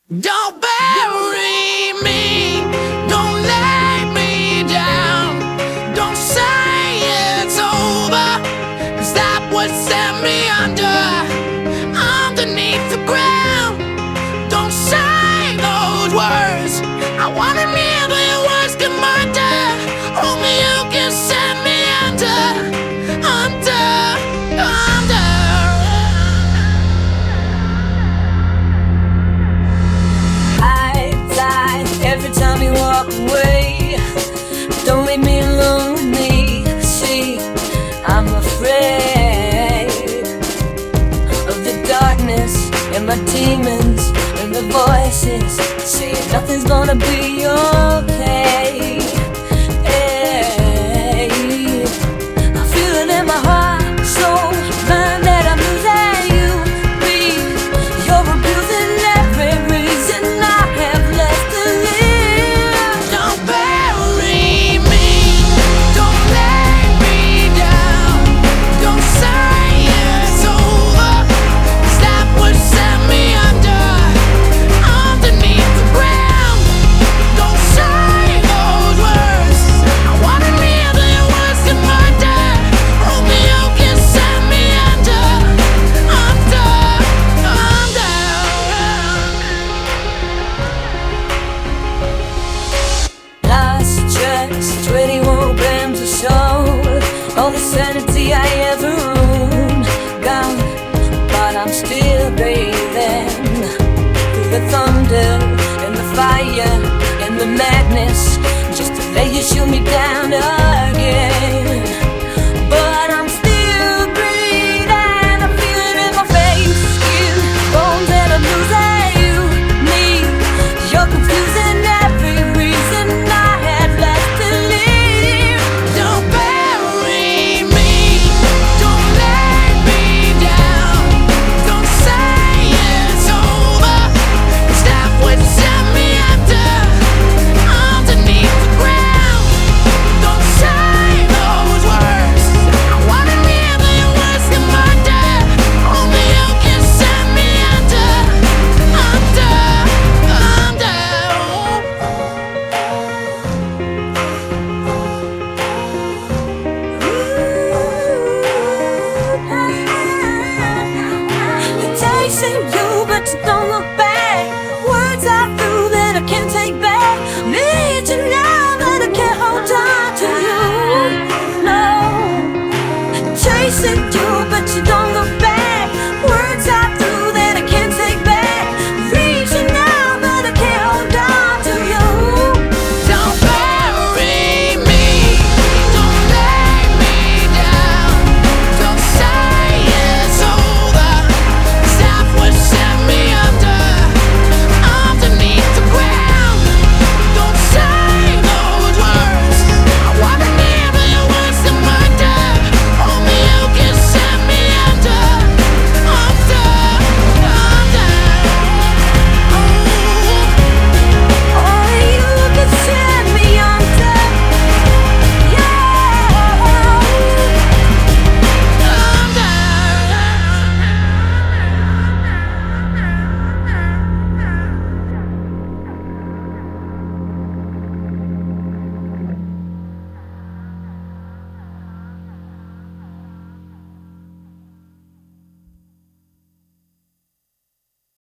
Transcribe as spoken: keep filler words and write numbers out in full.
Don't bury me, don't lay me down, don't say it's over, 'cause that would send me under, underneath the ground. Don't say those words, I wanna hear the words come under, only you can send me under, under, under. Every time you walk away, don't leave me alone with me. See, I'm afraid of the darkness and my demons and the voices saying nothing's gonna be okay. Hey, I feel it in my heart, soul, mind that I'm losing you. Please, you're abusing every reason I have left to live. twenty-one grams of soul, all the sanity I ever owned, gone, but I'm still breathing through the thunder and the fire and the madness, just to lay you shoot me down.